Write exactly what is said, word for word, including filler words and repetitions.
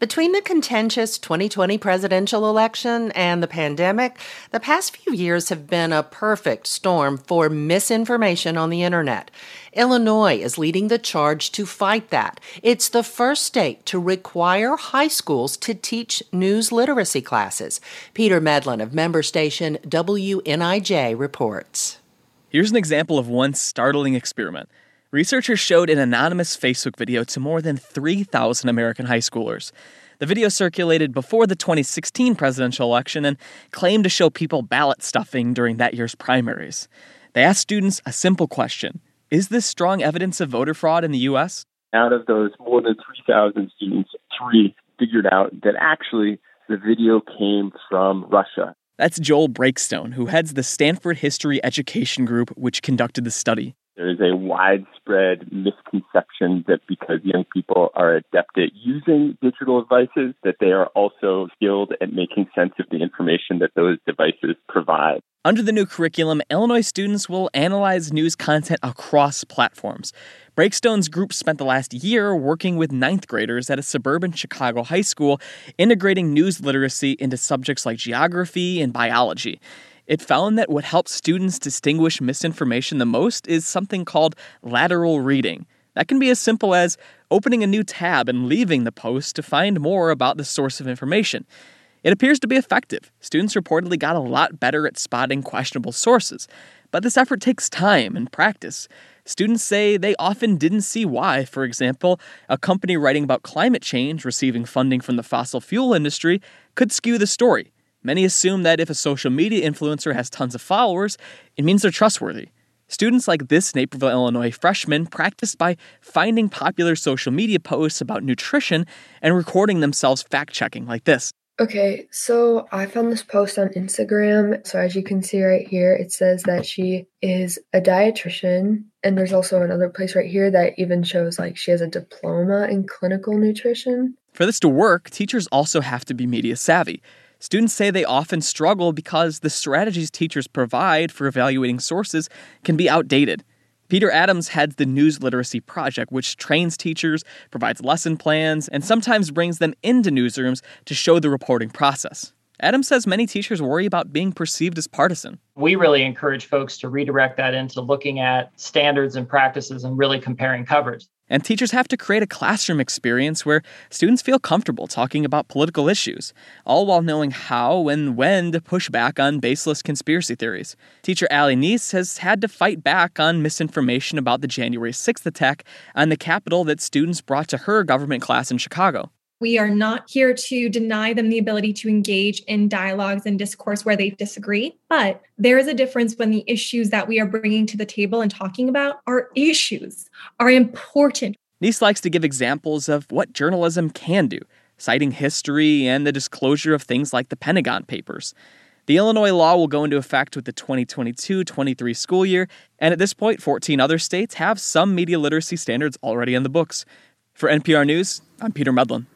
Between the contentious twenty twenty presidential election and the pandemic, the past few years have been a perfect storm for misinformation on the internet. Illinois is leading the charge to fight that. It's the first state to require high schools to teach news literacy classes. Peter Medlin of member station W N I J reports. Here's an example of one startling experiment. Researchers showed an anonymous Facebook video to more than three thousand American high schoolers. The video circulated before the twenty sixteen presidential election and claimed to show people ballot stuffing during that year's primaries. They asked students a simple question: is this strong evidence of voter fraud in the U S? Out of those more than three thousand students, three figured out that actually the video came from Russia. That's Joel Breakstone, who heads the Stanford History Education Group, which conducted the study. There is a widespread misconception that because young people are adept at using digital devices, that they are also skilled at making sense of the information that those devices provide. Under the new curriculum, Illinois students will analyze news content across platforms. Breakstone's group spent the last year working with ninth graders at a suburban Chicago high school, integrating news literacy into subjects like geography and biology. It found that what helps students distinguish misinformation the most is something called lateral reading. That can be as simple as opening a new tab and leaving the post to find more about the source of information. It appears to be effective. Students reportedly got a lot better at spotting questionable sources. But this effort takes time and practice. Students say they often didn't see why, for example, a company writing about climate change receiving funding from the fossil fuel industry could skew the story. Many assume that if a social media influencer has tons of followers, it means they're trustworthy. Students like this Naperville, Illinois freshman practiced by finding popular social media posts about nutrition and recording themselves fact-checking like this. Okay, so I found this post on Instagram. So as you can see right here, it says that she is a dietitian. And there's also another place right here that even shows like she has a diploma in clinical nutrition. For this to work, teachers also have to be media savvy. Students say they often struggle because the strategies teachers provide for evaluating sources can be outdated. Peter Adams heads the News Literacy Project, which trains teachers, provides lesson plans, and sometimes brings them into newsrooms to show the reporting process. Adams says many teachers worry about being perceived as partisan. We really encourage folks to redirect that into looking at standards and practices and really comparing coverage. And teachers have to create a classroom experience where students feel comfortable talking about political issues, all while knowing how and when to push back on baseless conspiracy theories. Teacher Allie Neese has had to fight back on misinformation about the January sixth attack on the Capitol that students brought to her government class in Chicago. We are not here to deny them the ability to engage in dialogues and discourse where they disagree, but there is a difference when the issues that we are bringing to the table and talking about are issues, are important. Neese likes to give examples of what journalism can do, citing history and the disclosure of things like the Pentagon Papers. The Illinois law will go into effect with the twenty twenty-two twenty-three school year, and at this point, fourteen other states have some media literacy standards already in the books. For N P R News, I'm Peter Medlin.